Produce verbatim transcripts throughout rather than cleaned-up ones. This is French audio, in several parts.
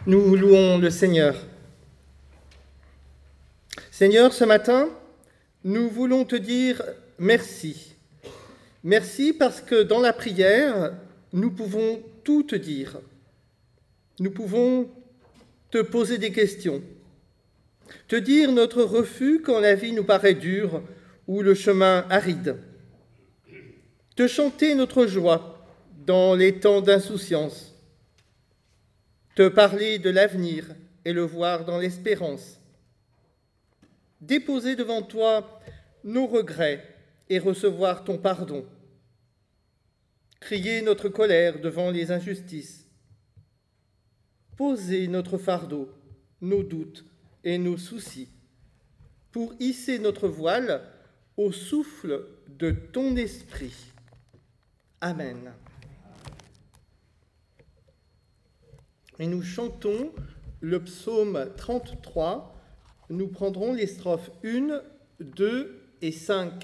Nous louons le Seigneur. Seigneur, ce matin, nous voulons te dire merci. Merci parce que dans la prière, nous pouvons tout te dire. Nous pouvons te poser des questions, te dire notre refus quand la vie nous paraît dure ou le chemin aride, te chanter notre joie dans les temps d'insouciance, te parler de l'avenir et le voir dans l'espérance, déposer devant toi nos regrets et recevoir ton pardon, crier notre colère devant les injustices, poser notre fardeau, nos doutes et nos soucis, pour hisser notre voile au souffle de ton esprit. Amen. Et nous chantons le psaume trente-trois. Nous prendrons les strophes un, deux et cinq.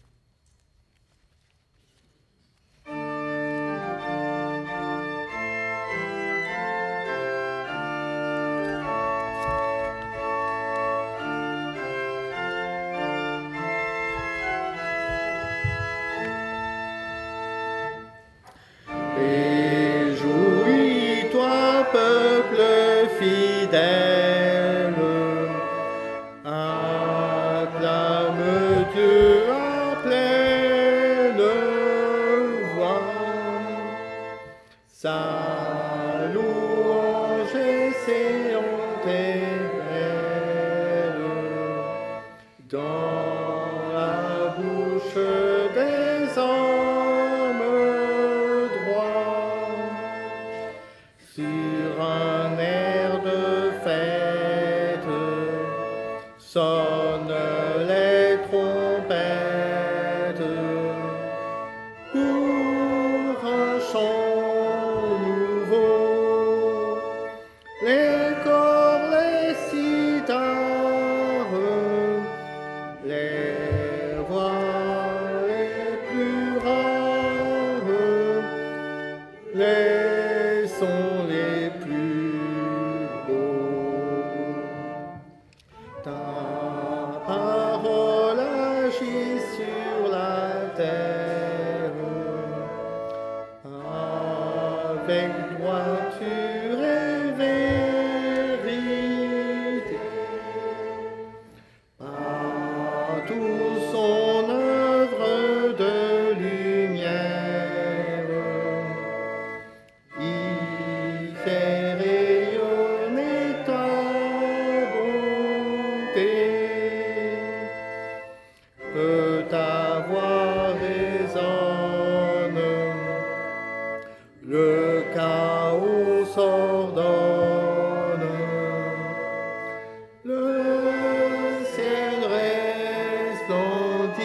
Réjouis-toi, peuple fidèle, acclame Dieu à pleine voix. Sa louange séante et belle dans la bouche des hommes droits. Sur un air de fête sonnent les trompettes pour un chant nouveau. Les corps, les cithares, les voix les plus rares, les sons les plus beaux. Ta parole agit sur la terre, avec droiture et vérité. Partout son œuvre de lumière, il fait rayonner ta bonté. Que ta voix résonne, le chaos s'ordonne, le ciel resplendit,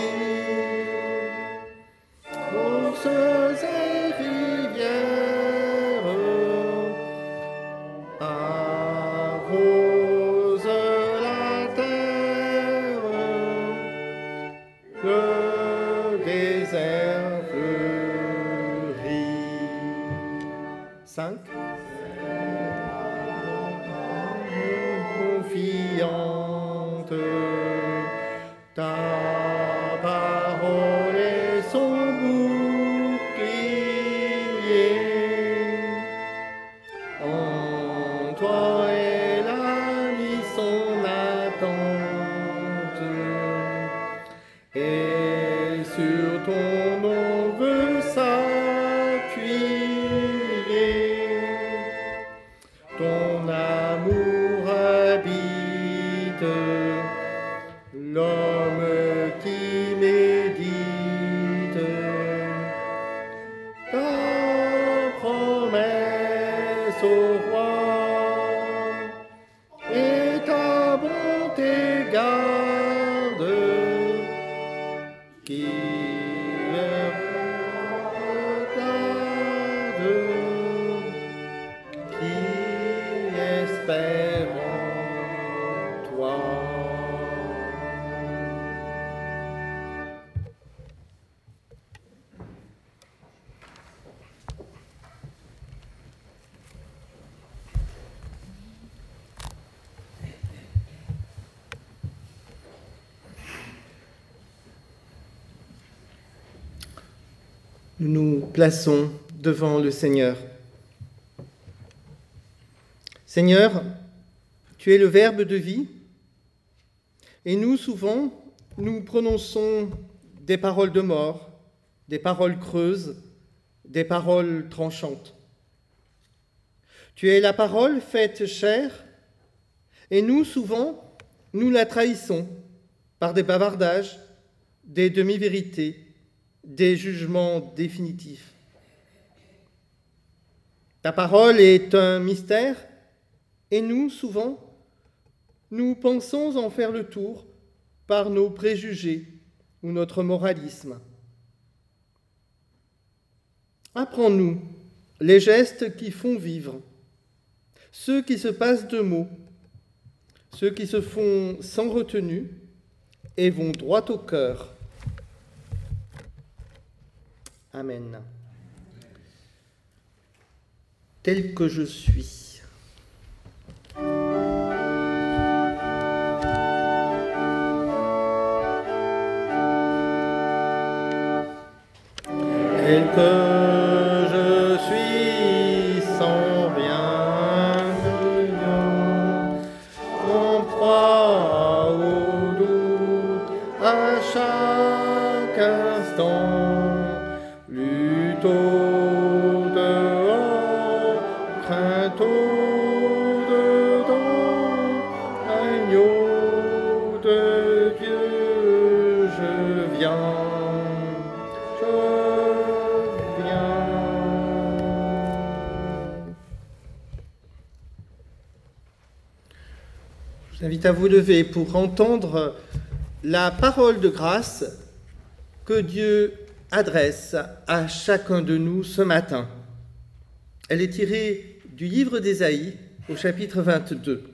sources et rivières arrosent la terre, le désert fleurit. cinq. Confiante, ta parole est son bouclier. En toi elle a mis son attente, et sur ton nom veut s'appuyer. Ton amour habite l'homme qui médite ta promesse au roi, et ta bonté garde qui regarde, qui espère en toi. Nous nous plaçons devant le Seigneur. Seigneur, tu es le Verbe de vie, et nous, souvent, nous prononçons des paroles de mort, des paroles creuses, des paroles tranchantes. Tu es la parole faite chair, et nous, souvent, nous la trahissons par des bavardages, des demi-vérités, des jugements définitifs. Ta parole est un mystère, et nous, souvent, nous pensons en faire le tour par nos préjugés ou notre moralisme. Apprends-nous les gestes qui font vivre, ceux qui se passent de mots, ceux qui se font sans retenue et vont droit au cœur. Amen. Tel que je suis. Tel que je suis, sans rien de en proie au doute à chaque instant, lutte au dehors, crainte au dedans, agneau de Dieu, je viens. Je vous invite à vous lever pour entendre la parole de grâce que Dieu adresse à chacun de nous ce matin. Elle est tirée du livre d'Ésaïe au chapitre vingt-deux.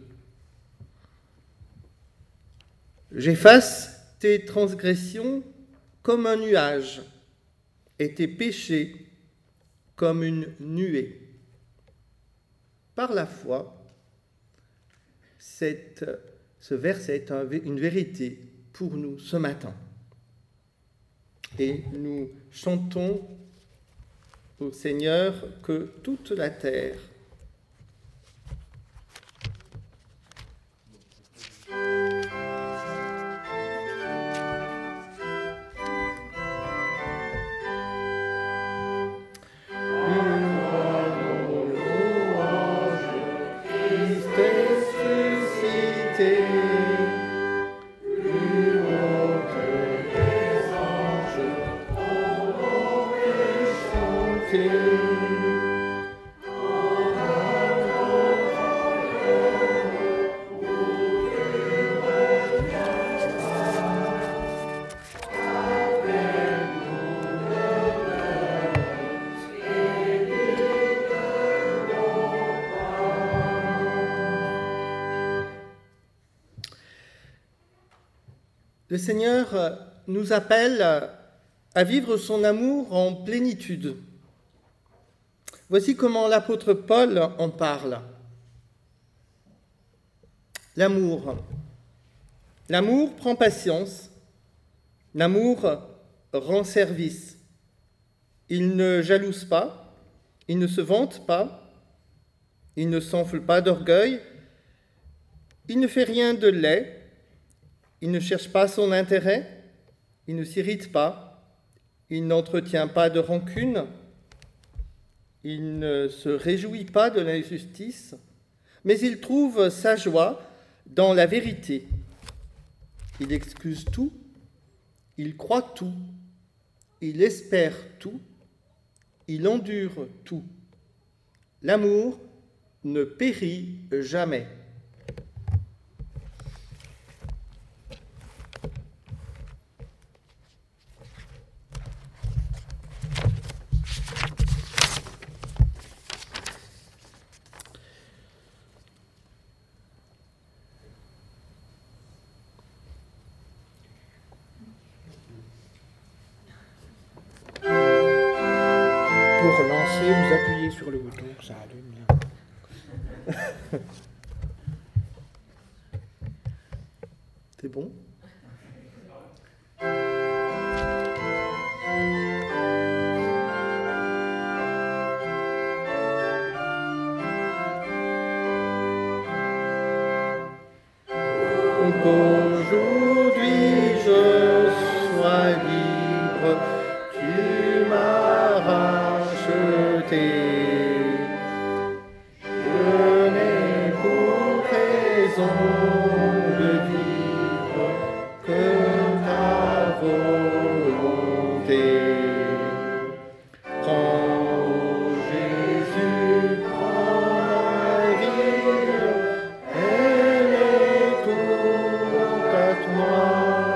J'efface tes transgressions comme un nuage et tes péchés comme une nuée. Par la foi, cette, ce verset est un, une vérité pour nous ce matin. Et nous chantons au Seigneur que toute la terre Le Seigneur nous appelle à vivre son amour en plénitude. Voici comment l'apôtre Paul en parle. L'amour. L'amour prend patience. L'amour rend service. Il ne jalouse pas. Il ne se vante pas. Il ne s'enfle pas d'orgueil. Il ne fait rien de laid. Il ne cherche pas son intérêt, il ne s'irrite pas, il n'entretient pas de rancune, il ne se réjouit pas de l'injustice, mais il trouve sa joie dans la vérité. Il excuse tout, il croit tout, il espère tout, il endure tout. L'amour ne périt jamais. Pour lancer, vous appuyez sur le bouton, ça allume. C'est bon ? tu m'as racheté. Je n'ai pour raison de vivre que ta volonté. Prends, Jésus, prends ma vie, elle est toute à toi.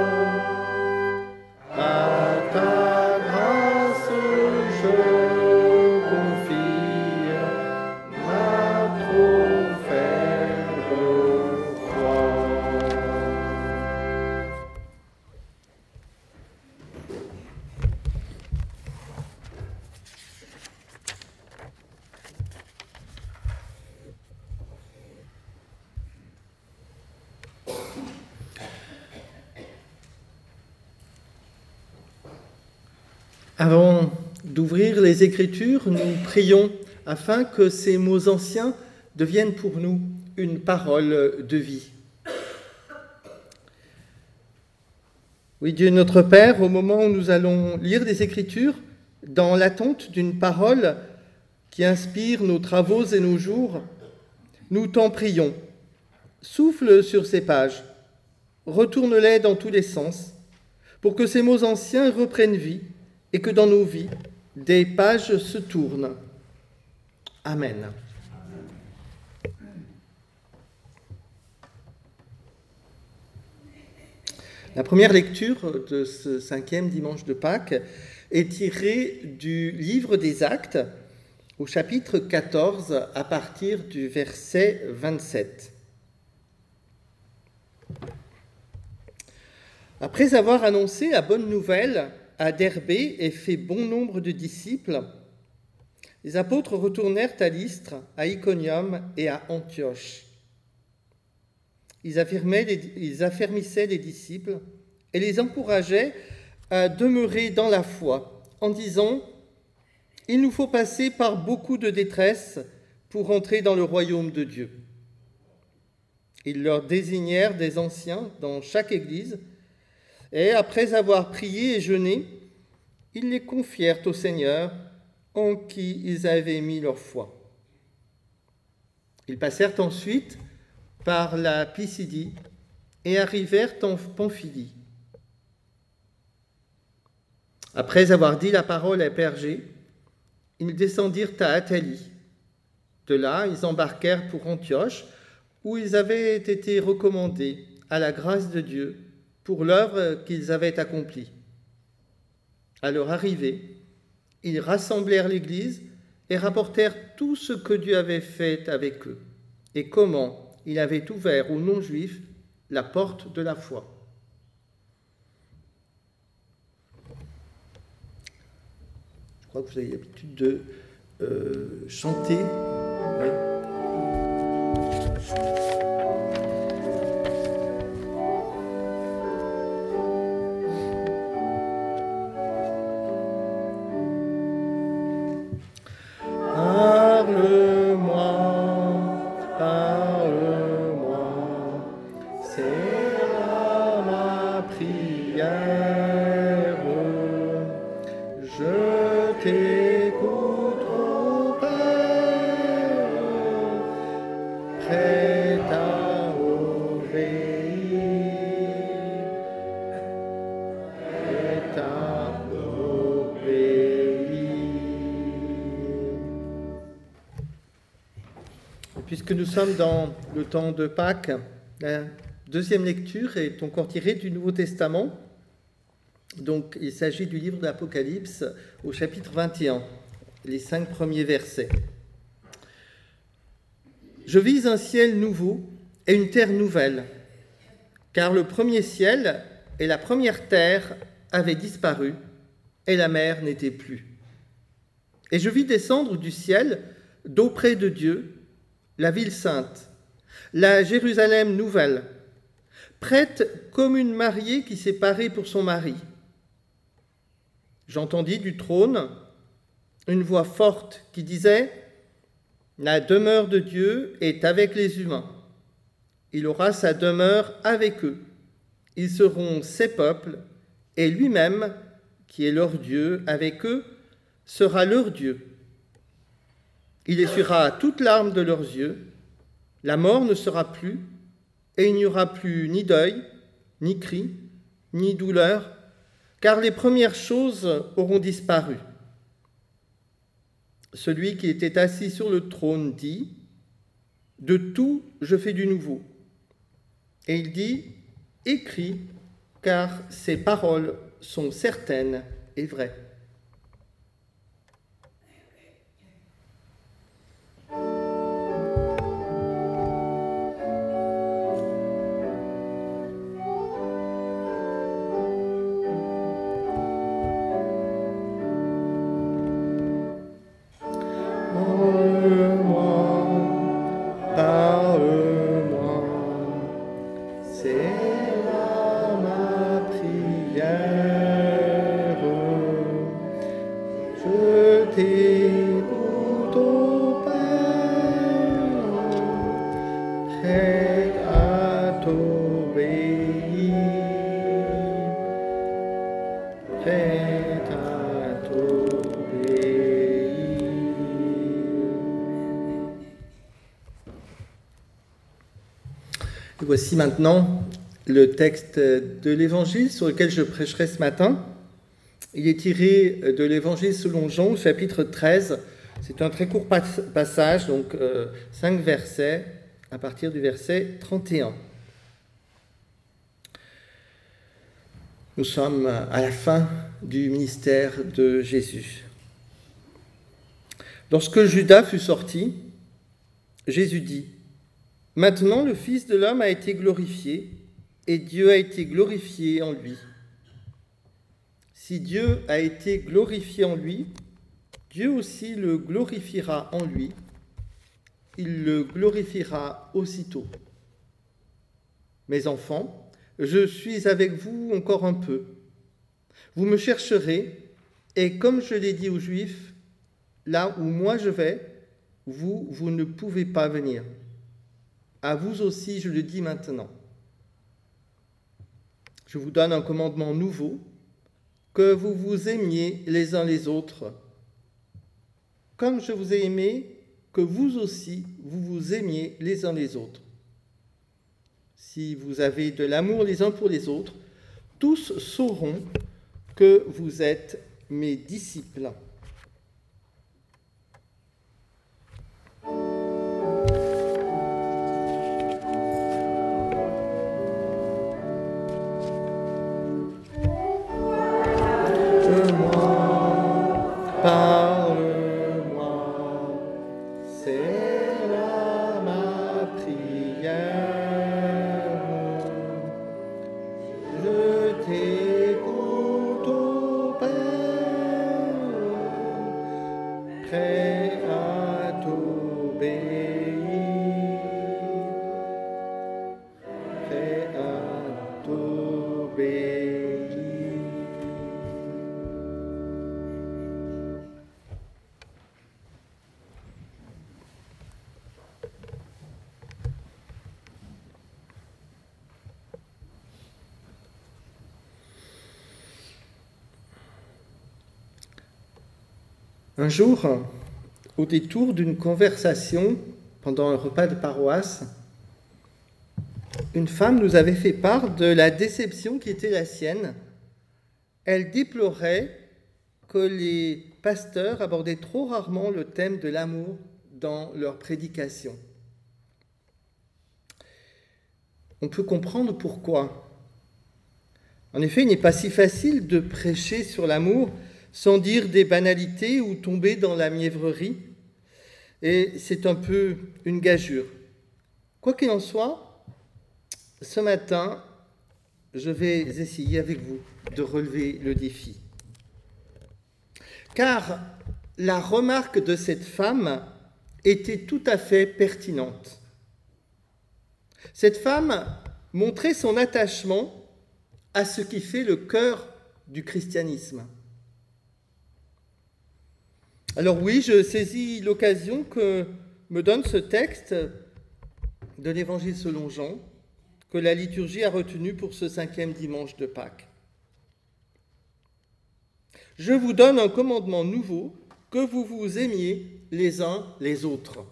À ta grâce je confie ma trop faible foi. Avant d'ouvrir les Écritures, nous prions afin que ces mots anciens deviennent pour nous une parole de vie. Oui, Dieu notre Père, au moment où nous allons lire les Écritures, dans l'attente d'une parole qui inspire nos travaux et nos jours, nous t'en prions. Souffle sur ces pages, retourne-les dans tous les sens, pour que ces mots anciens reprennent vie et que dans nos vies, des pages se tournent. Amen. La première lecture de ce cinquième dimanche de Pâques est tirée du livre des Actes, au chapitre quatorze, à partir du verset vingt-sept. Après avoir annoncé la bonne nouvelle à Derbé et fait bon nombre de disciples, les apôtres retournèrent à Lystre, à Iconium et à Antioche. Ils, affirmaient les, ils affermissaient les disciples et les encourageaient à demeurer dans la foi, en disant « Il nous faut passer par beaucoup de détresse pour entrer dans le royaume de Dieu. » Ils leur désignèrent des anciens dans chaque église, et après avoir prié et jeûné, ils les confièrent au Seigneur en qui ils avaient mis leur foi. Ils passèrent ensuite par la Pisidie et arrivèrent en Pamphylie. Après avoir dit la parole à Pergé, ils descendirent à Attalie. De là, ils embarquèrent pour Antioche, où ils avaient été recommandés à la grâce de Dieu pour l'œuvre qu'ils avaient accomplie. À leur arrivée, ils rassemblèrent l'Église et rapportèrent tout ce que Dieu avait fait avec eux et comment il avait ouvert aux non-juifs la porte de la foi. Je crois que vous avez l'habitude de euh, chanter. Oui. Puisque nous sommes dans le temps de Pâques, la deuxième lecture est encore tirée du Nouveau Testament. Donc, il s'agit du livre de l'Apocalypse au chapitre vingt et un, les cinq premiers versets. « Je vis un ciel nouveau et une terre nouvelle, car le premier ciel et la première terre avaient disparu, et la mer n'était plus. Et je vis descendre du ciel, d'auprès de Dieu, la ville sainte, la Jérusalem nouvelle, prête comme une mariée qui s'est parée pour son mari. J'entendis du trône une voix forte qui disait « La demeure de Dieu est avec les humains. Il aura sa demeure avec eux. Ils seront ses peuples, et lui-même qui est leur Dieu, avec eux, sera leur Dieu. Il essuiera toute larme de leurs yeux, la mort ne sera plus, et il n'y aura plus ni deuil, ni cri, ni douleur, car les premières choses auront disparu. Celui qui était assis sur le trône dit, « De tout je fais du nouveau. » Et il dit, « Écris, car ces paroles sont certaines et vraies. » Voici maintenant le texte de l'Évangile sur lequel je prêcherai ce matin. Il est tiré de l'Évangile selon Jean, au chapitre treize. C'est un très court passage, donc euh, cinq versets, à partir du verset trente et un. Nous sommes à la fin du ministère de Jésus. Lorsque Judas fut sorti, Jésus dit, « Maintenant le Fils de l'homme a été glorifié, et Dieu a été glorifié en lui. Si Dieu a été glorifié en lui, Dieu aussi le glorifiera en lui. Il le glorifiera aussitôt. Mes enfants, je suis avec vous encore un peu. Vous me chercherez, et comme je l'ai dit aux Juifs, là où moi je vais, vous, vous ne pouvez pas venir. À vous aussi, je le dis maintenant. Je vous donne un commandement nouveau, que vous vous aimiez les uns les autres. Comme je vous ai aimé, que vous aussi, vous vous aimiez les uns les autres. Si vous avez de l'amour les uns pour les autres, tous sauront que vous êtes mes disciples. Un jour, au détour d'une conversation pendant un repas de paroisse, une femme nous avait fait part de la déception qui était la sienne. Elle déplorait que les pasteurs abordaient trop rarement le thème de l'amour dans leurs prédications. On peut comprendre pourquoi. En effet, il n'est pas si facile de prêcher sur l'amour sans dire des banalités ou tomber dans la mièvrerie. Et c'est un peu une gageure. Quoi qu'il en soit, ce matin, je vais essayer avec vous de relever le défi. Car la remarque de cette femme était tout à fait pertinente. Cette femme montrait son attachement à ce qui fait le cœur du christianisme. Alors oui, je saisis l'occasion que me donne ce texte de l'Évangile selon Jean, que la liturgie a retenu pour ce cinquième dimanche de Pâques. Je vous donne un commandement nouveau, que vous vous aimiez les uns les autres.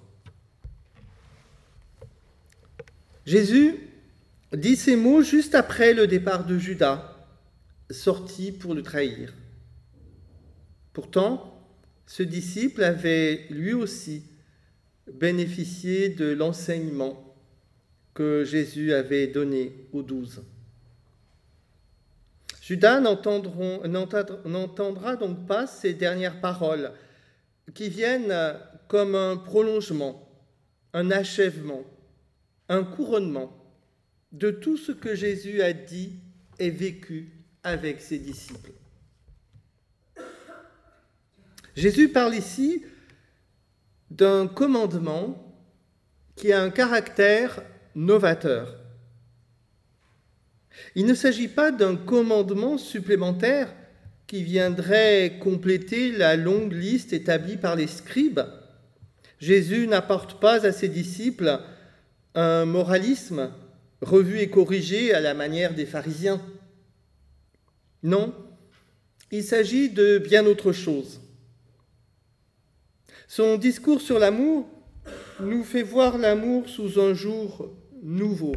Jésus dit ces mots juste après le départ de Judas, sorti pour le trahir. Pourtant, ce disciple avait lui aussi bénéficié de l'enseignement que Jésus avait donné aux douze. Judas n'entendra donc pas ces dernières paroles qui viennent comme un prolongement, un achèvement, un couronnement de tout ce que Jésus a dit et vécu avec ses disciples. Jésus parle ici d'un commandement qui a un caractère novateur. Il ne s'agit pas d'un commandement supplémentaire qui viendrait compléter la longue liste établie par les scribes. Jésus n'apporte pas à ses disciples un moralisme revu et corrigé à la manière des pharisiens. Non, il s'agit de bien autre chose. Son discours sur l'amour nous fait voir l'amour sous un jour nouveau.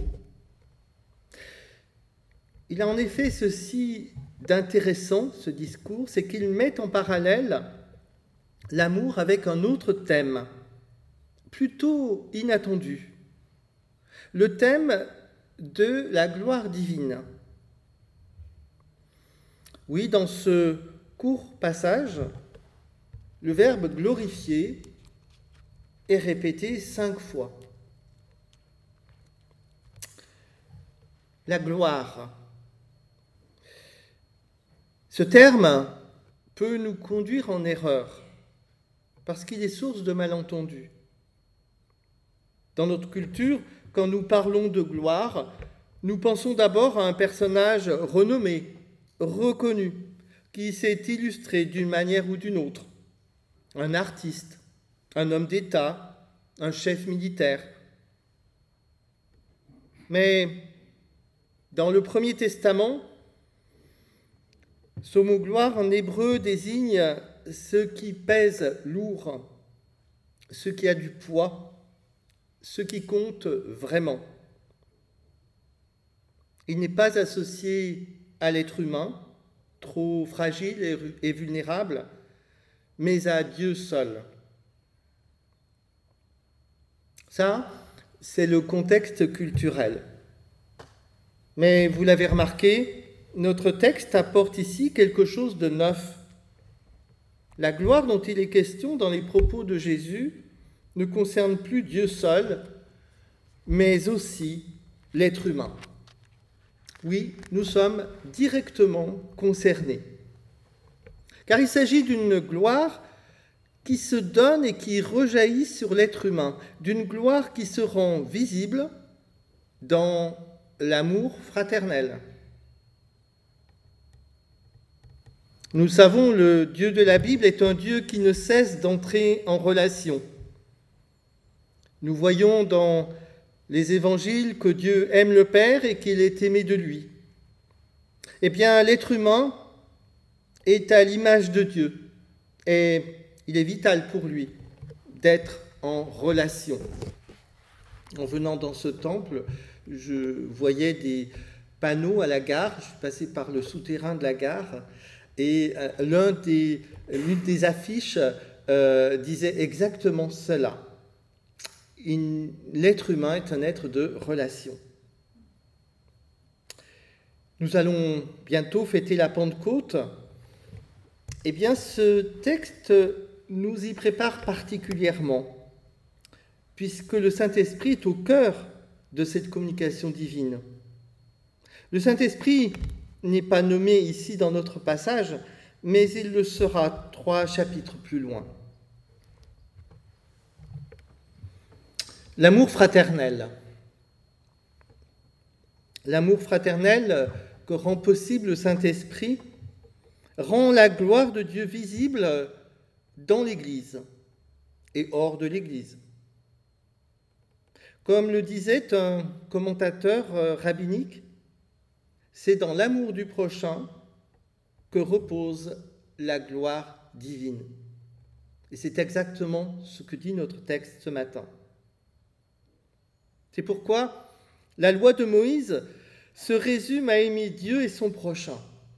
Il a en effet ceci d'intéressant, ce discours, c'est qu'il met en parallèle l'amour avec un autre thème, plutôt inattendu, le thème de la gloire divine. Oui, dans ce court passage, le verbe glorifier est répété cinq fois. La gloire. Ce terme peut nous conduire en erreur parce qu'il est source de malentendus. Dans notre culture, quand nous parlons de gloire, nous pensons d'abord à un personnage renommé, reconnu, qui s'est illustré d'une manière ou d'une autre. Un artiste, un homme d'État, un chef militaire. Mais dans le Premier Testament, ce mot gloire en hébreu désigne ce qui pèse lourd, ce qui a du poids, ce qui compte vraiment. Il n'est pas associé à l'être humain, trop fragile et vulnérable, mais à Dieu seul. Ça, c'est le contexte culturel. Mais vous l'avez remarqué, notre texte apporte ici quelque chose de neuf. La gloire dont il est question dans les propos de Jésus ne concerne plus Dieu seul, mais aussi l'être humain. Oui, nous sommes directement concernés. Car il s'agit d'une gloire qui se donne et qui rejaillit sur l'être humain, d'une gloire qui se rend visible dans l'amour fraternel. Nous savons, le Dieu de la Bible est un Dieu qui ne cesse d'entrer en relation. Nous voyons dans les évangiles que Dieu aime le Père et qu'il est aimé de lui. Eh bien, l'être humain est à l'image de Dieu et il est vital pour lui d'être en relation. En venant dans ce temple, je voyais des panneaux à la gare, je suis passé par le souterrain de la gare, et l'un des, l'une des affiches euh, disait exactement cela. Il, l'être humain est un être de relation. Nous allons bientôt fêter la Pentecôte. Eh bien, ce texte nous y prépare particulièrement, puisque le Saint-Esprit est au cœur de cette communication divine. Le Saint-Esprit n'est pas nommé ici dans notre passage, mais il le sera trois chapitres plus loin. L'amour fraternel. L'amour fraternel que rend possible le Saint-Esprit rend la gloire de Dieu visible dans l'Église et hors de l'Église. Comme le disait un commentateur rabbinique, c'est dans l'amour du prochain que repose la gloire divine. Et c'est exactement ce que dit notre texte ce matin. C'est pourquoi la loi de Moïse se résume à aimer Dieu et son prochain.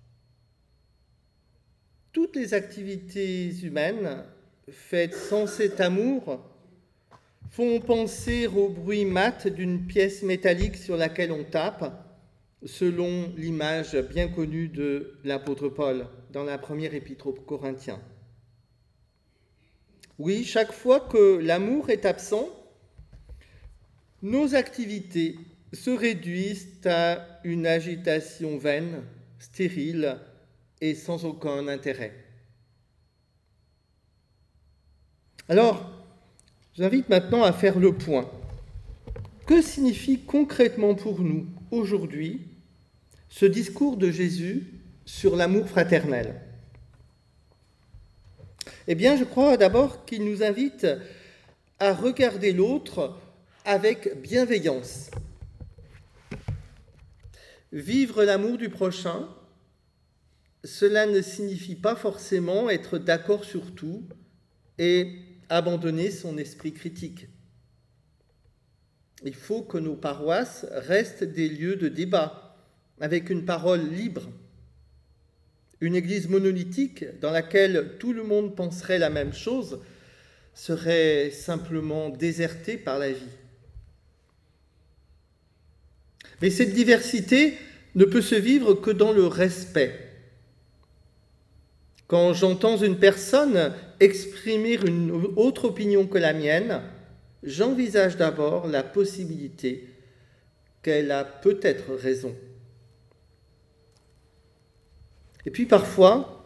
Toutes les activités humaines faites sans cet amour font penser au bruit mat d'une pièce métallique sur laquelle on tape, selon l'image bien connue de l'apôtre Paul dans la première épître aux Corinthiens. Oui, chaque fois que l'amour est absent, nos activités se réduisent à une agitation vaine, stérile et sans aucun intérêt. Alors, je vous invite maintenant à faire le point. Que signifie concrètement pour nous, aujourd'hui, ce discours de Jésus sur l'amour fraternel ? Eh bien, je crois d'abord qu'il nous invite à regarder l'autre avec bienveillance. Vivre l'amour du prochain, cela ne signifie pas forcément être d'accord sur tout et abandonner son esprit critique. Il faut que nos paroisses restent des lieux de débat, avec une parole libre. Une église monolithique dans laquelle tout le monde penserait la même chose serait simplement désertée par la vie. Mais cette diversité ne peut se vivre que dans le respect. Quand j'entends une personne exprimer une autre opinion que la mienne, j'envisage d'abord la possibilité qu'elle a peut-être raison. Et puis parfois,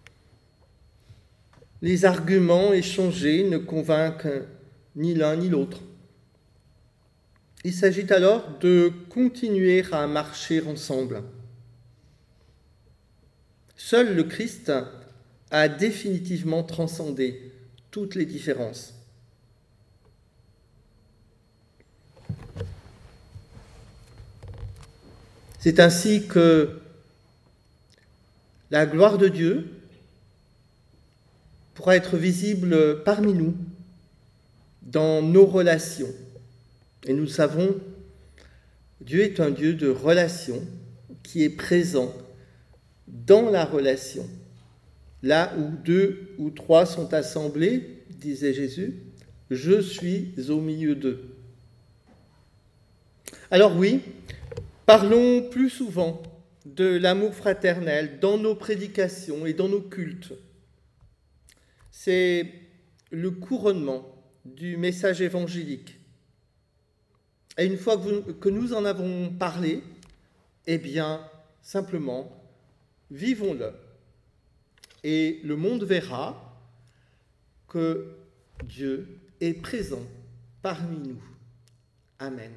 les arguments échangés ne convainquent ni l'un ni l'autre. Il s'agit alors de continuer à marcher ensemble. Seul le Christ a définitivement transcendé toutes les différences. C'est ainsi que la gloire de Dieu pourra être visible parmi nous, dans nos relations. Et nous savons, Dieu est un Dieu de relation qui est présent dans la relation. Là où deux ou trois sont assemblés, disait Jésus, je suis au milieu d'eux. Alors oui, parlons plus souvent de l'amour fraternel dans nos prédications et dans nos cultes. C'est le couronnement du message évangélique. Et une fois que, vous, que nous en avons parlé, eh bien, simplement, vivons-le. Et le monde verra que Dieu est présent parmi nous. Amen.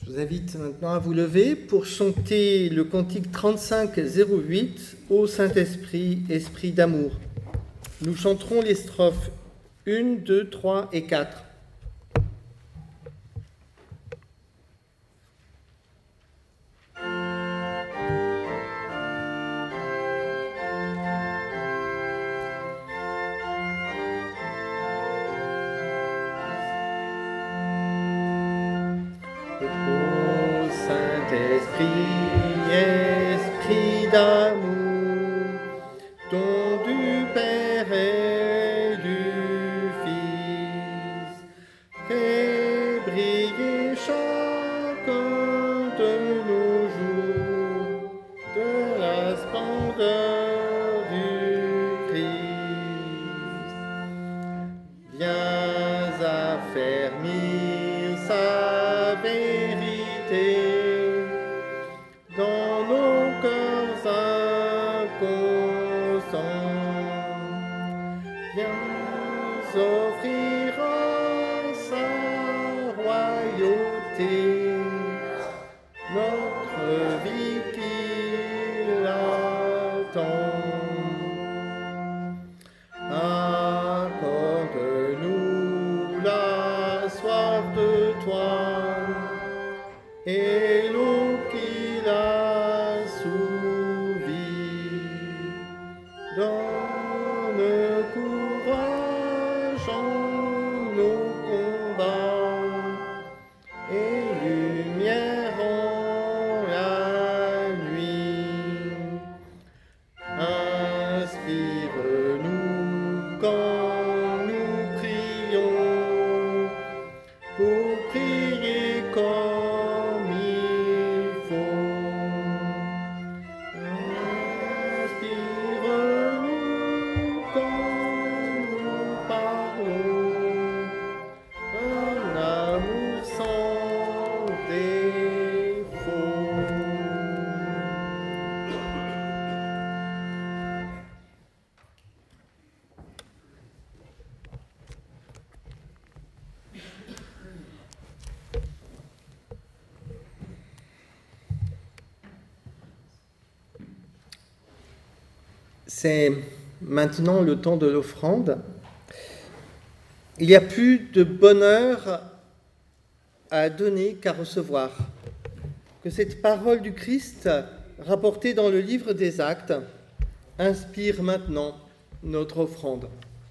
vous invite maintenant à vous lever pour chanter le cantique trente-cinq zéro huit au Saint-Esprit, Esprit d'amour. Nous chanterons les strophes un, deux, trois et quatre. Esprit d'amour, don du Père et du Fils, fais briller chacun de nos jours de la splendeur du Christ. Viens affermir sa vérité dans nos cœurs inconstants, viens offrir sa royauté, notre vie qui l'attend. Accorde-nous la soif de toi et l'eau qui donne courage en nos combats et lumière en la nuit. Inspire-nous quand nous prions pour prier comme il faut. C'est maintenant le temps de l'offrande. Il n'y a plus de bonheur à donner qu'à recevoir. Que cette parole du Christ, rapportée dans le livre des Actes, inspire maintenant notre offrande.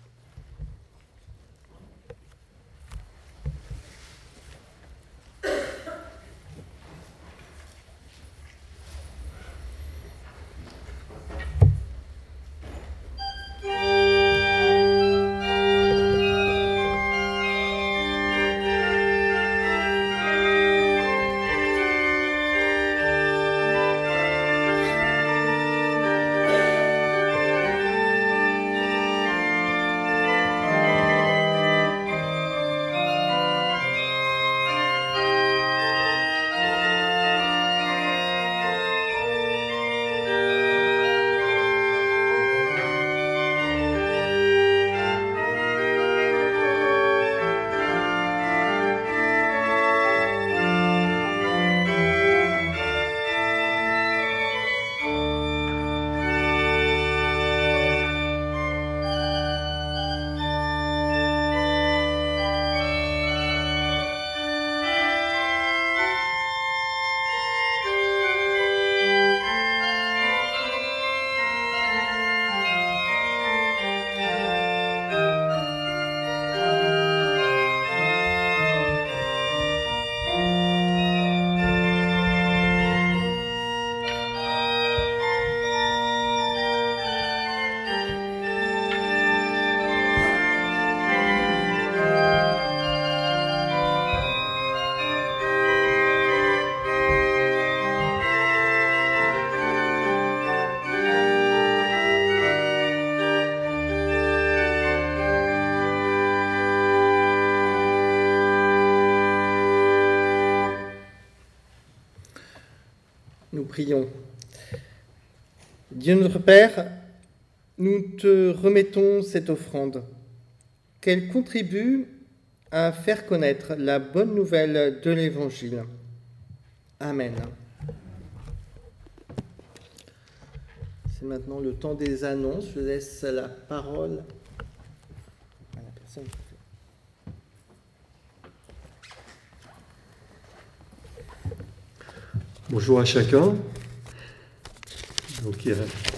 Nous prions. Dieu notre Père, nous te remettons cette offrande, qu'elle contribue à faire connaître la bonne nouvelle de l'Évangile. Amen. C'est maintenant le temps des annonces. Je laisse la parole à la personne qui fait. Bonjour à chacun. Donc il y a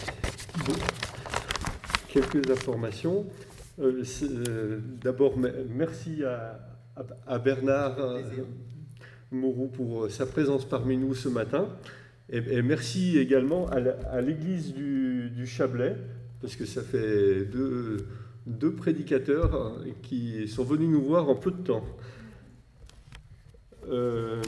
quelques informations. Euh, euh, D'abord, merci à, à, à Bernard euh, Moreau pour sa présence parmi nous ce matin. Et, et merci également à l'église du, du Chablais, parce que ça fait deux, deux prédicateurs qui sont venus nous voir en peu de temps. Euh,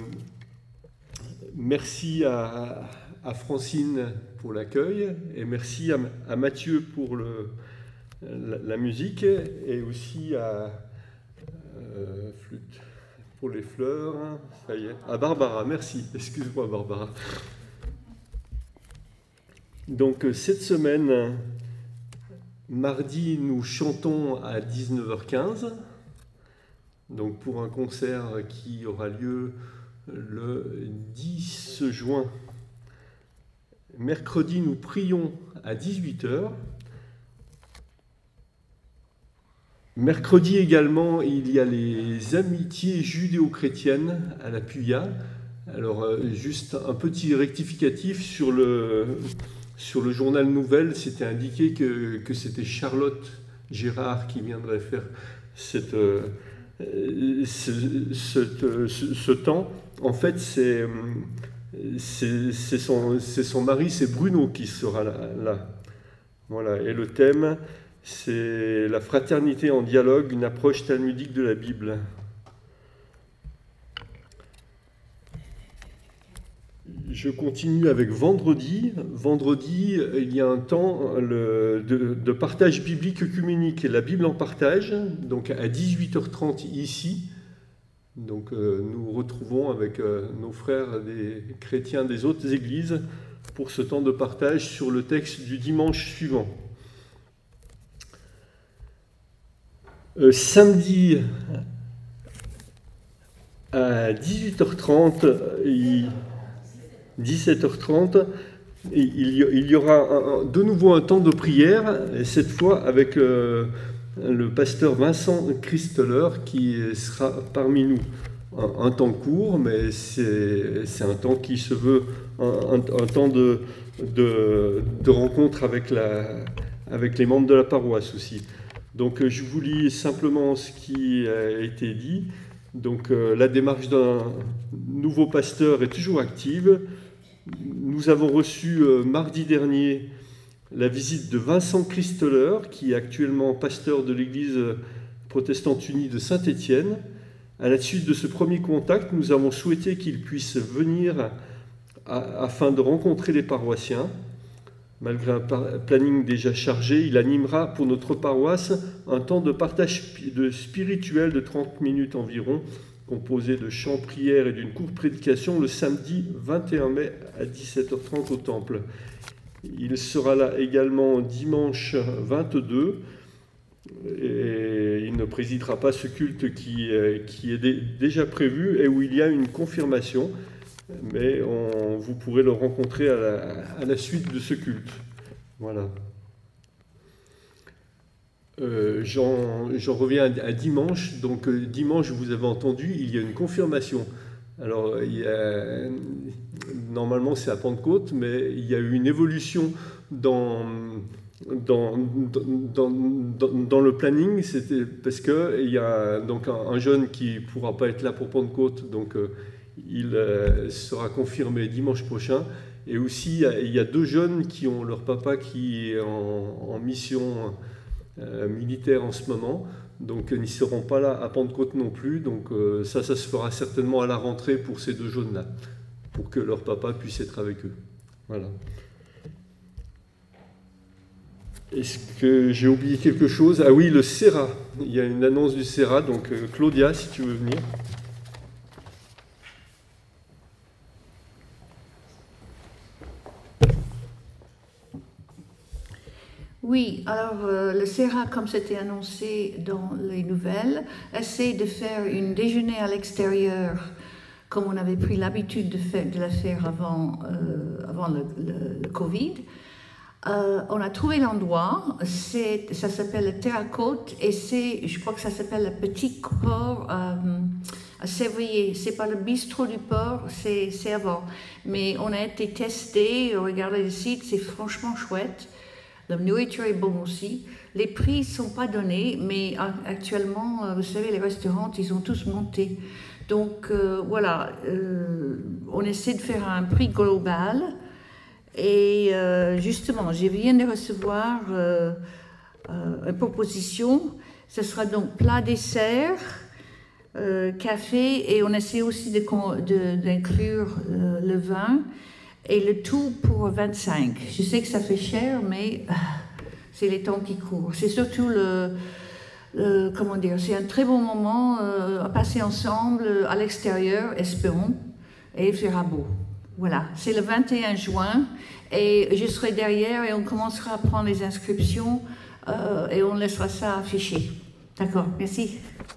merci à, à Francine pour l'accueil, et merci à, à Mathieu pour le, la, la musique, et aussi à euh, flûte pour les fleurs, ça y est, à Barbara, merci, excuse-moi Barbara. Donc cette semaine, mardi, nous chantons à dix-neuf heures quinze, donc pour un concert qui aura lieu le dix juin. Mercredi, nous prions à dix-huit heures. Mercredi également, il y a les amitiés judéo-chrétiennes à la Puya. Alors, juste un petit rectificatif sur le, sur le journal Nouvelle, c'était indiqué que, que c'était Charlotte Gérard qui viendrait faire cette, ce, ce, ce, ce temps. En fait, c'est, c'est, c'est, son, c'est son mari, c'est Bruno qui sera là, là. Voilà. Et le thème, c'est la fraternité en dialogue, une approche talmudique de la Bible. Je continue avec vendredi. Vendredi, il y a un temps le, de, de partage biblique œcuménique, la Bible en partage, donc à dix-huit heures trente ici. Donc euh, nous retrouvons avec euh, nos frères des chrétiens des autres églises pour ce temps de partage sur le texte du dimanche suivant. Euh, samedi à dix-huit heures trente, il... dix-sept heures trente, il y aura un, de nouveau un temps de prière, et cette fois avec euh, le pasteur Vincent Christeler qui sera parmi nous. Un, un temps court, mais c'est, c'est un temps qui se veut un, un, un temps de, de, de rencontre avec, la, avec les membres de la paroisse aussi. Donc je vous lis simplement ce qui a été dit. Donc euh, la démarche d'un nouveau pasteur est toujours active. Nous avons reçu euh, mardi dernier la visite de Vincent Christeler, qui est actuellement pasteur de l'église protestante unie de Saint-Étienne. À la suite de ce premier contact, nous avons souhaité qu'il puisse venir à, afin de rencontrer les paroissiens. Malgré un planning déjà chargé, il animera pour notre paroisse un temps de partage de spirituel de trente minutes environ, composé de chants, prières et d'une courte prédication le samedi vingt et un mai à dix-sept heures trente au Temple. Il sera là également dimanche vingt-deux et il ne présidera pas ce culte qui, qui est déjà prévu et où il y a une confirmation, mais on, vous pourrez le rencontrer à la, à la suite de ce culte. Voilà. Euh, j'en, j'en reviens à, à dimanche. Donc euh, dimanche, vous avez entendu, il y a une confirmation. Alors, il y a, normalement, c'est à Pentecôte, mais il y a eu une évolution dans, dans, dans, dans, dans le planning. C'était parce qu'il y a donc un, un jeune qui ne pourra pas être là pour Pentecôte, donc euh, il euh, sera confirmé dimanche prochain. Et aussi, il y, a, il y a deux jeunes qui ont leur papa qui est en, en mission euh, militaire en ce moment. Donc, ils ne seront pas là à Pentecôte non plus. Donc, euh, ça, ça se fera certainement à la rentrée pour ces deux jeunes-là, pour que leur papa puisse être avec eux. Voilà. Est-ce que j'ai oublié quelque chose ? Ah oui, le C E R A. Il y a une annonce du C E R A. Donc, euh, Claudia, si tu veux venir. Oui, alors euh, le C E R A, comme c'était annoncé dans les nouvelles, essaie de faire un déjeuner à l'extérieur comme on avait pris l'habitude de, faire, de la faire avant, euh, avant le, le, le Covid. Euh, on a trouvé l'endroit, c'est, ça s'appelle le Terre-à-Côte et c'est, je crois que ça s'appelle le Petit Port euh, à Sévrier. C'est pas le bistrot du port, c'est, c'est avant. Mais on a été testé, regardé le site, c'est franchement chouette. La nourriture est bonne aussi. Les prix ne sont pas donnés, mais actuellement, vous savez, les restaurants, ils ont tous monté. Donc euh, voilà, euh, on essaie de faire un prix global. Et euh, justement, je viens de recevoir euh, euh, une proposition. Ce sera donc plat dessert, euh, café, et on essaie aussi de, de, d'inclure euh, le vin, et le tout pour vingt-cinq. Je sais que ça fait cher, mais euh, c'est les temps qui courent. C'est surtout le, le comment dire, c'est un très bon moment euh, à passer ensemble à l'extérieur, espérons, et il fera beau. Voilà, c'est le vingt et un juin et je serai derrière et on commencera à prendre les inscriptions euh, et on laissera ça affiché. D'accord, merci.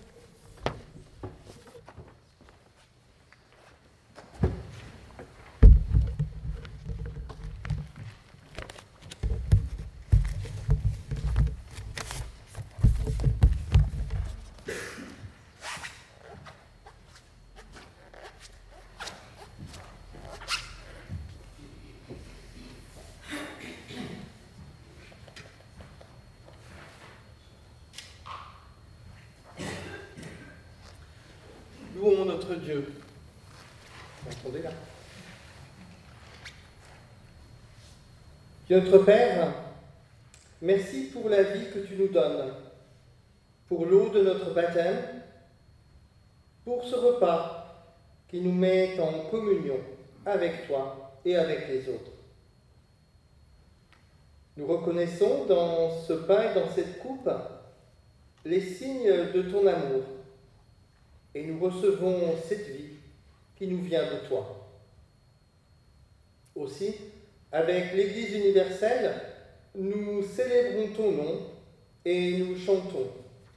Louons notre Dieu. Vous entendez là ? Dieu notre Père, merci pour la vie que tu nous donnes, pour l'eau de notre baptême, pour ce repas qui nous met en communion avec toi et avec les autres. Nous reconnaissons dans ce pain et dans cette coupe les signes de ton amour. Et nous recevons cette vie qui nous vient de toi. Aussi, avec l'Église universelle, nous célébrons ton nom et nous chantons.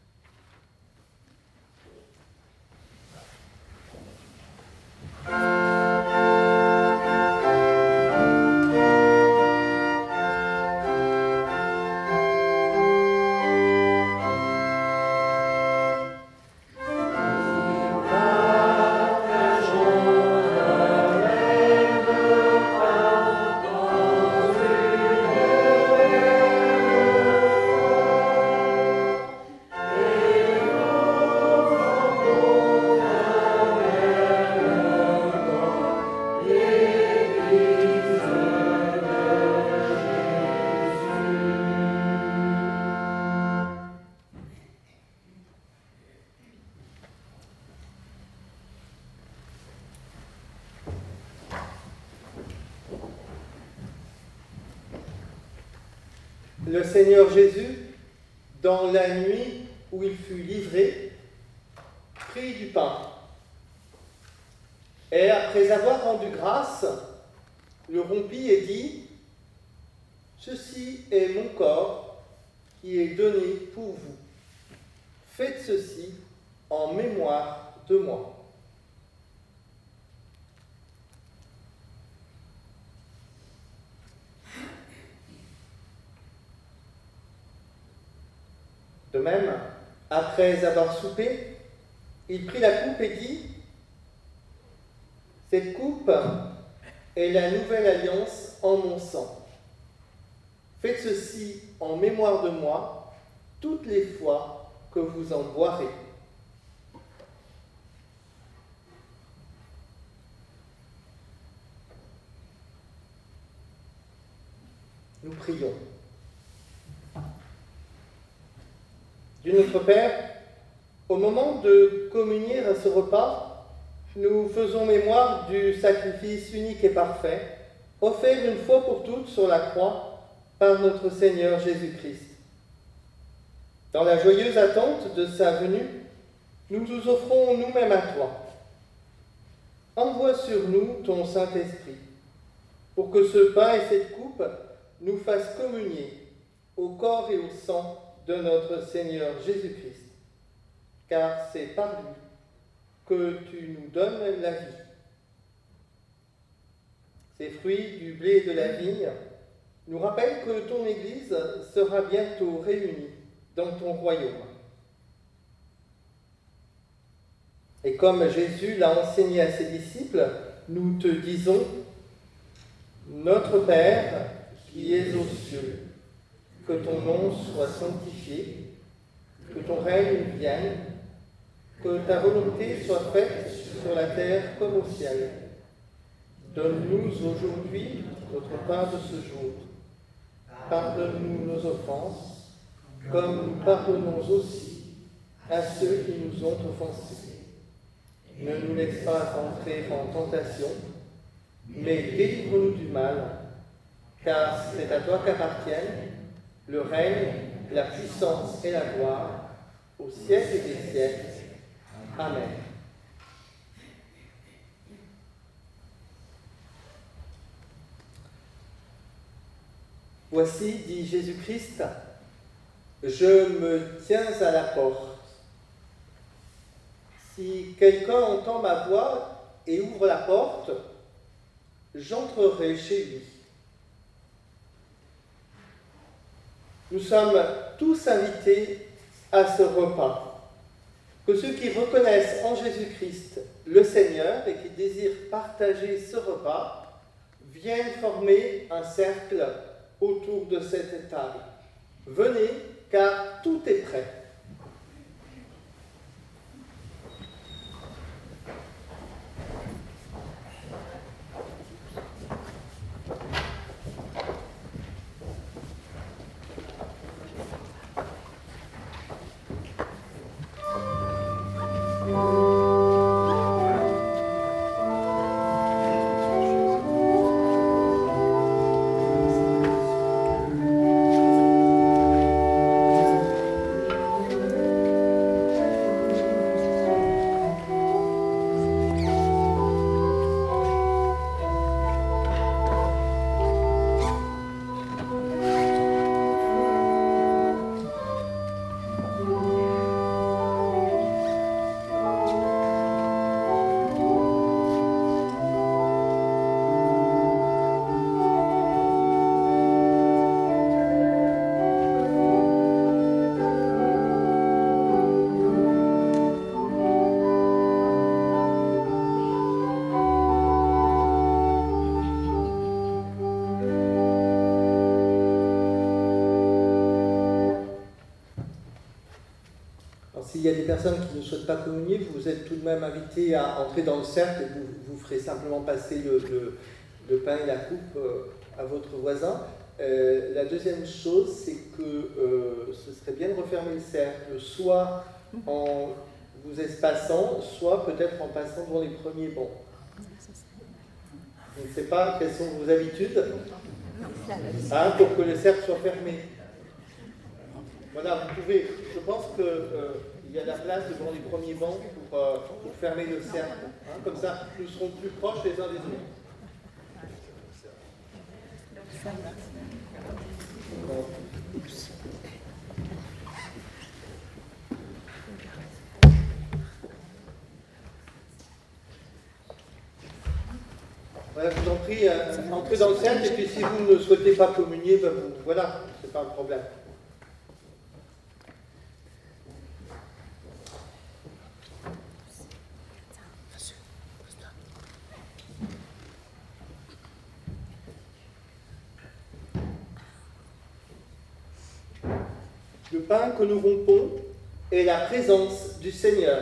Le Seigneur Jésus, dans la nuit où il fut livré, prit du pain. Et après avoir rendu grâce, le rompit et dit : « Ceci est mon corps qui est donné pour vous. Faites ceci en mémoire de moi. » De même, après avoir soupé, il prit la coupe et dit : « Cette coupe est la nouvelle alliance en mon sang. Faites ceci en mémoire de moi toutes les fois que vous en boirez. » Nous prions. Dieu notre Père, au moment de communier à ce repas, nous faisons mémoire du sacrifice unique et parfait, offert une fois pour toutes sur la croix par notre Seigneur Jésus-Christ. Dans la joyeuse attente de sa venue, nous nous offrons nous-mêmes à toi. Envoie sur nous ton Saint-Esprit, pour que ce pain et cette coupe nous fassent communier au corps et au sang de notre Seigneur Jésus-Christ, car c'est par lui que tu nous donnes la vie. ces fruits du blé et de la vigne, nous rappellent que ton Église sera bientôt réunie dans ton royaume. Et comme Jésus l'a enseigné à ses disciples, nous te disons, Notre Père qui es aux cieux, que ton nom soit sanctifié, que ton règne vienne, que ta volonté soit faite sur la terre comme au ciel. Donne-nous aujourd'hui notre pain de ce jour. Pardonne-nous nos offenses, comme nous pardonnons aussi à ceux qui nous ont offensés. Ne nous laisse pas entrer en tentation, mais délivre-nous du mal, car c'est à toi qu'appartiennent le règne, la puissance et la gloire, au siècle des siècles. Amen. Voici, dit Jésus-Christ, je me tiens à la porte. Si quelqu'un entend ma voix et ouvre la porte, j'entrerai chez lui. Nous sommes tous invités à ce repas. Que ceux qui reconnaissent en Jésus-Christ le Seigneur et qui désirent partager ce repas viennent former un cercle autour de cette table. Venez, car tout est prêt. S'il y a des personnes qui ne souhaitent pas communier, vous êtes tout de même invités à entrer dans le cercle et vous, vous ferez simplement passer le, le, le pain et la coupe euh, à votre voisin. Euh, la deuxième chose, c'est que euh, ce serait bien de refermer le cercle, soit en vous espaçant, soit peut-être en passant devant les premiers bancs. Je ne sais pas quelles sont vos habitudes, hein, pour que le cercle soit fermé. Voilà, vous pouvez, je pense que euh, il y a de la place devant les premiers bancs pour, euh, pour fermer le cercle. Hein, comme ça, nous serons plus proches les uns des autres. Voilà, je vous en prie, euh, entrez dans le cercle et puis si vous ne souhaitez pas communier, ben vous, voilà, c'est pas un problème. Le pain que nous rompons est la présence du Seigneur.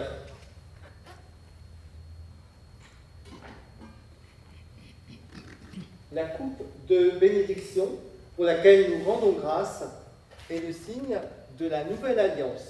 La coupe de bénédiction pour laquelle nous rendons grâce est le signe de la nouvelle alliance.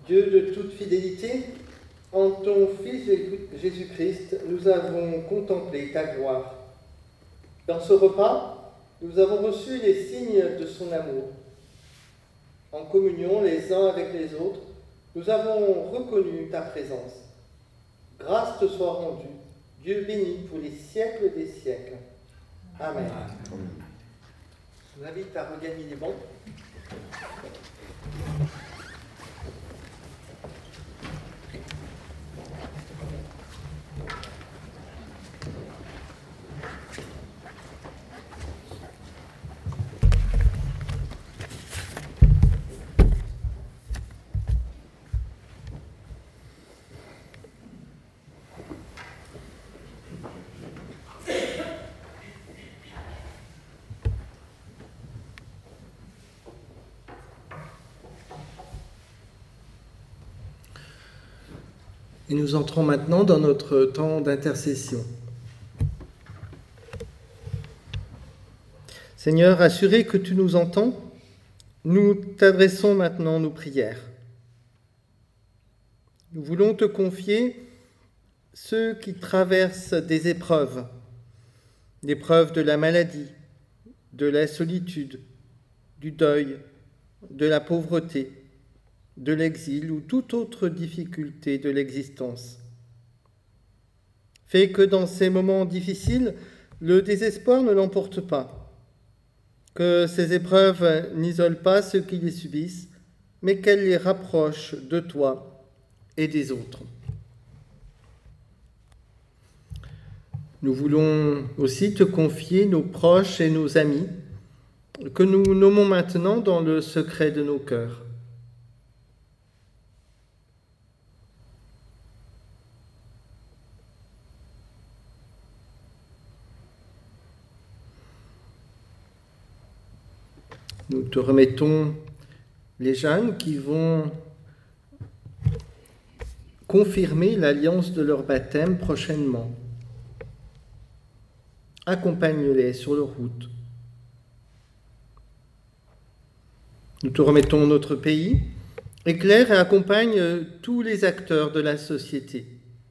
Dieu de toute fidélité, en ton Fils Jésus-Christ, nous avons contemplé ta gloire. Dans ce repas, nous avons reçu les signes de son amour. En communion les uns avec les autres, nous avons reconnu ta présence. Grâce te soit rendue, Dieu béni pour les siècles des siècles. Amen. Amen. Je vous invite à regagner les bancs. Et nous entrons maintenant dans notre temps d'intercession. Seigneur, assuré que tu nous entends, nous t'adressons maintenant nos prières. Nous voulons te confier ceux qui traversent des épreuves, l'épreuve de la maladie, de la solitude, du deuil, de la pauvreté, de l'exil ou toute autre difficulté de l'existence. Fais que dans ces moments difficiles, le désespoir ne l'emporte pas, que ces épreuves n'isolent pas ceux qui les subissent, mais qu'elles les rapprochent de toi et des autres. Nous voulons aussi te confier nos proches et nos amis, que nous nommons maintenant dans le secret de nos cœurs. Nous te remettons les jeunes qui vont confirmer l'alliance de leur baptême prochainement. Accompagne-les sur leur route. Nous te remettons notre pays, éclaire et accompagne tous les acteurs de la société.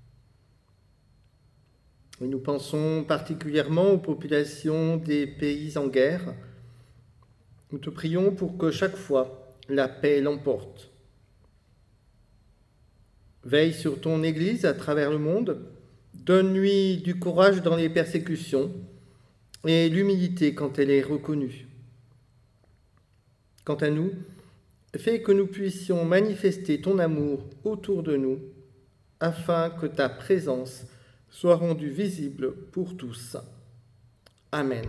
Et nous pensons particulièrement aux populations des pays en guerre. Nous te prions pour que chaque fois, la paix l'emporte. Veille sur ton Église à travers le monde, donne-lui du courage dans les persécutions et l'humilité quand elle est reconnue. Quant à nous, fais que nous puissions manifester ton amour autour de nous, afin que ta présence soit rendue visible pour tous. Amen.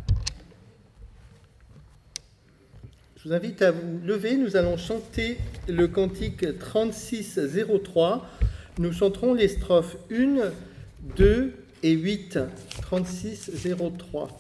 Je vous invite à vous lever, nous allons chanter le cantique trente-six zéro trois. Nous chanterons les strophes un, deux et huit. trente-six zéro trois.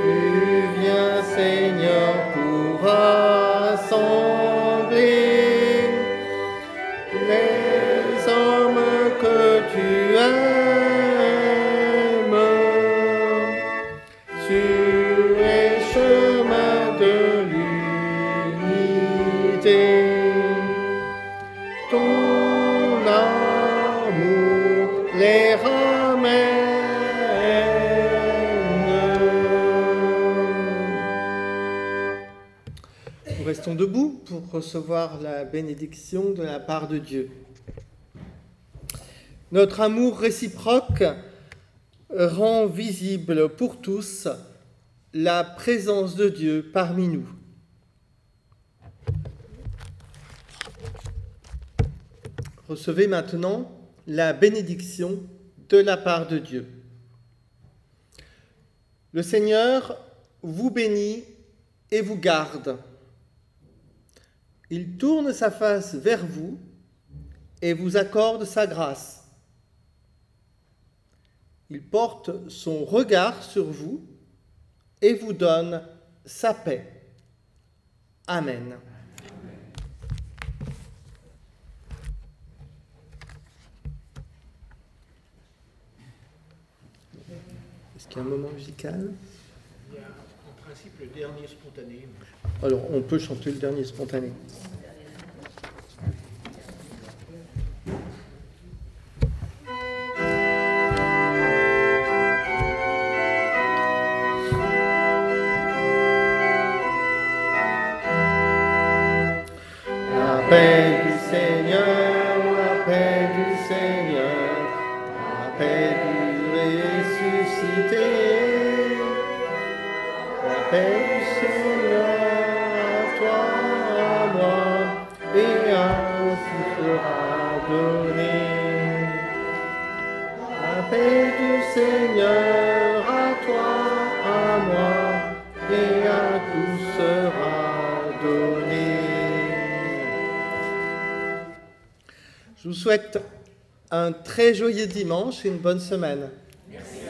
Viens Seigneur pour rassembler Restons debout pour recevoir la bénédiction de la part de Dieu. Notre amour réciproque rend visible pour tous la présence de Dieu parmi nous. Recevez maintenant la bénédiction de la part de Dieu. Le Seigneur vous bénit et vous garde. Il tourne sa face vers vous et vous accorde sa grâce. Il porte son regard sur vous et vous donne sa paix. Amen. Est-ce qu'il y a un moment musical ? Il y a en principe le dernier spontané. Alors, on peut chanter le dernier spontané. La paix du Seigneur, la paix du Seigneur, la paix du ressuscité, la paix du Seigneur à toi, à moi, et à qui sera donné. La paix du Seigneur à toi, à moi, et à tous sera donné. Je vous souhaite un très joyeux dimanche et une bonne semaine. Merci.